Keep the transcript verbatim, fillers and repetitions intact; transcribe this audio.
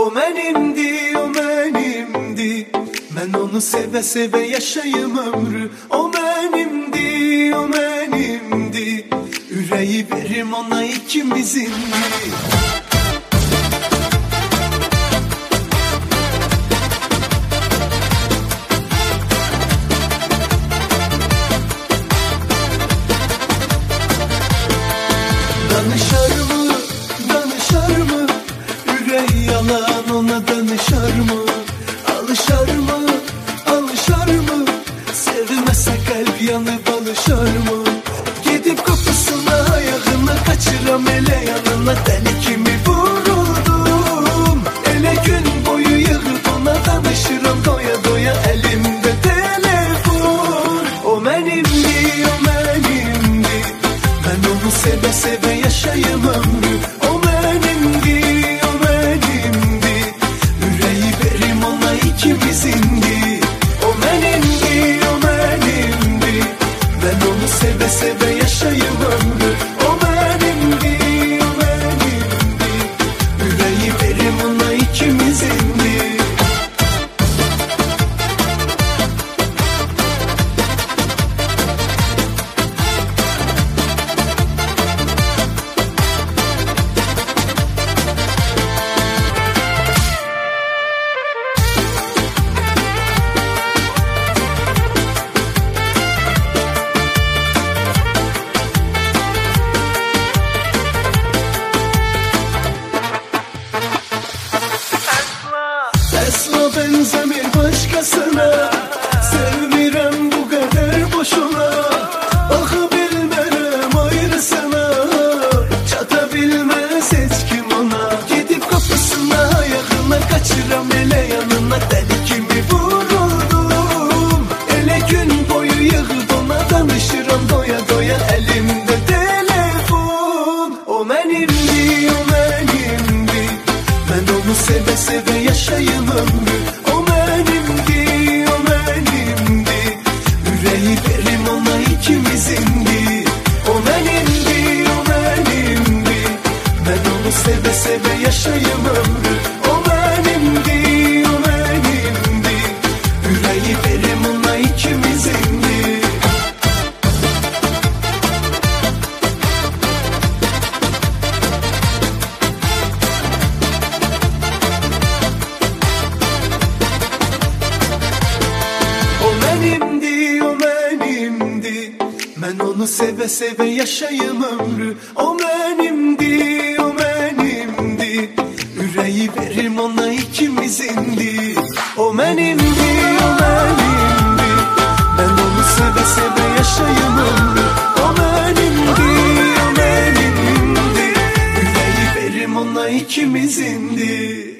O menimdi, o menimdi. Ben onu seve seve yaşayım ömrü. O menimdi, o menimdi. Yüreği verim ona ikimizin. Danışar mı, danışar mı? Yüreği yalan ona danışar mı? Alışar mı, alışar mı? Sevmese kalp yanıp alışar mı? Gidip kapısına ayağına kaçıram ele yanına. Deli kimi vuruldum. Ele gün boyu yığıp ona danışıram doya doya elimde telefon. O benimdi, o benimdi. Ben onu seve seve yaşayım ömrü. O benimdi, o benimdi. Yüreği verim ona ikimizindi. O benimdi, o benimdi. Ben onu seve seve yaşayım ömrü. O benimdi, o benimdi. Yüreği verim ona ikimizindi. Esma benzemir başkasına. Sevmirem bu kadar boşuna. Bakabilmem ayrısına. Çatabilmez hiç kim ona. Gidip kapısına ayağına kaçıram ele yanına. Deli kimi vuruldum. Ele gün boyu yığıp ona danışıram doya doya elimde telefon. O benimdi, o benimdi. Ben onu seve seve yaşayım ömrü. O benimdi, o benimdi. Yüreği verim ona ikimizindi. O benimdi, o benimdi. Ben onu seve seve yaşayım ömrü. O benimdi, o benimdi. Yüreği verim ona ikimizindi. O benimdi, o benimdi. Ben onu seve seve yaşayım ömrü. O benimdi, o benimdi. Yüreği verim ona ikimizindi. O benimdi, o benimdi. Ben onu seve seve yaşayım ömrü. O benimdi, o benimdi. Yüreği verim ona ikimizindi.